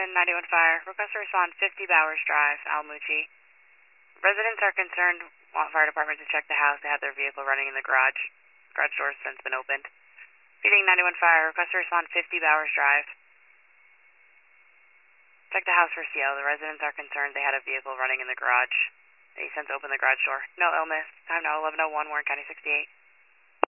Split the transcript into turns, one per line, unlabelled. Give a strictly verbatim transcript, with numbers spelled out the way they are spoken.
Houston, ninety-one Fire. Request to respond fifty Bowers Drive, Alamucci. Residents are concerned, want fire department to check the house. They have their vehicle running in the garage. Garage door's since been opened. Feeding ninety-one Fire. Request to respond fifty Bowers Drive. Check the house for C O. The residents are concerned they had a vehicle running in the garage. They since opened the garage door. No illness. Time now eleven oh one, Warren County sixty-eight.